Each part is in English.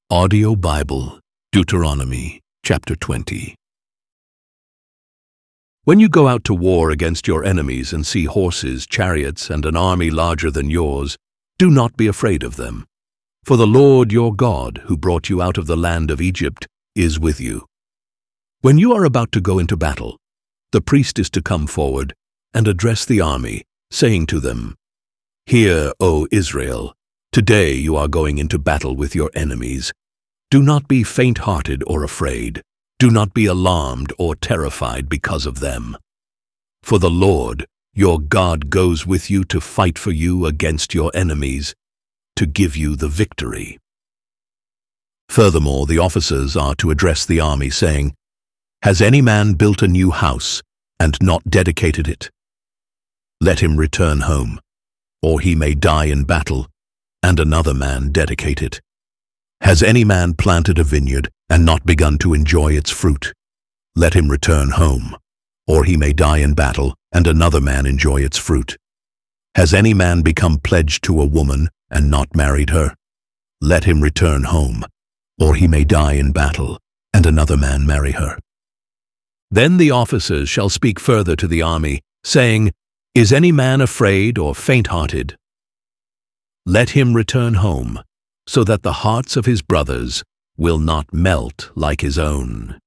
Audio Bible, Deuteronomy, chapter 20. When you go out to war against your enemies and see horses, chariots, and an army larger than yours, do not be afraid of them. For the Lord your God, who brought you out of the land of Egypt, is with you. When you are about to go into battle, the priest is to come forward and address the army, saying to them, "Hear, O Israel, today you are going into battle with your enemies. Do not be faint-hearted or afraid. Do not be alarmed or terrified because of them. For the Lord, your God, goes with you to fight for you against your enemies, to give you the victory." Furthermore, the officers are to address the army, saying, "Has any man built a new house and not dedicated it? Let him return home, or he may die in battle, and another man dedicate it. Has any man planted a vineyard and not begun to enjoy its fruit? Let him return home, or he may die in battle, and another man enjoy its fruit. Has any man become pledged to a woman and not married her? Let him return home, or he may die in battle, and another man marry her." Then the officers shall speak further to the army, saying, "Is any man afraid or faint-hearted? Let him return home, so that the hearts of his brothers will not melt like his own."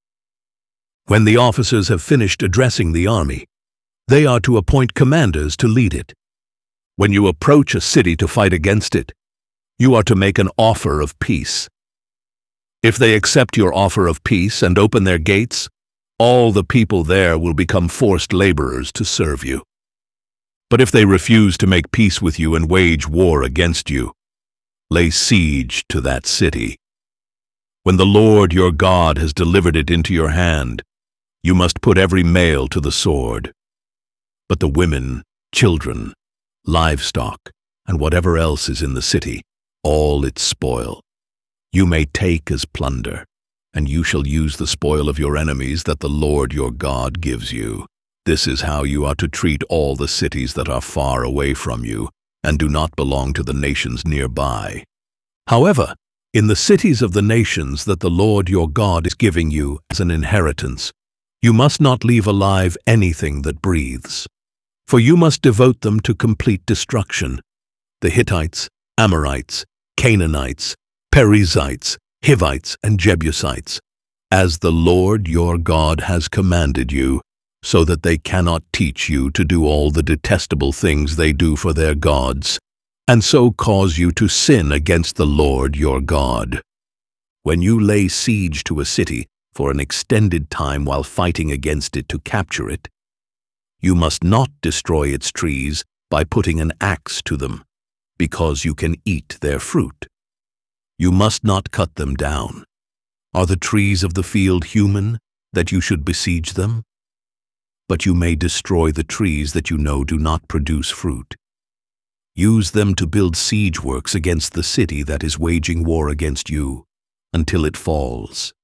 When the officers have finished addressing the army, they are to appoint commanders to lead it. When you approach a city to fight against it, you are to make an offer of peace. If they accept your offer of peace and open their gates, all the people there will become forced laborers to serve you. But if they refuse to make peace with you and wage war against you, lay siege to that city. When the Lord your God has delivered it into your hand, you must put every male to the sword. But the women, children, livestock, and whatever else is in the city, all its spoil, you may take as plunder, and you shall use the spoil of your enemies that the Lord your God gives you. This is how you are to treat all the cities that are far away from you and do not belong to the nations nearby. However, in the cities of the nations that the Lord your God is giving you as an inheritance, you must not leave alive anything that breathes, for you must devote them to complete destruction: the Hittites, Amorites, Canaanites, Perizzites, Hivites, and Jebusites, as the Lord your God has commanded you, so that they cannot teach you to do all the detestable things they do for their gods, and so cause you to sin against the Lord your God. When you lay siege to a city for an extended time while fighting against it to capture it, you must not destroy its trees by putting an axe to them, because you can eat their fruit. You must not cut them down. Are the trees of the field human, that you should besiege them? But you may destroy the trees that you know do not produce fruit. Use them to build siege works against the city that is waging war against you, until it falls.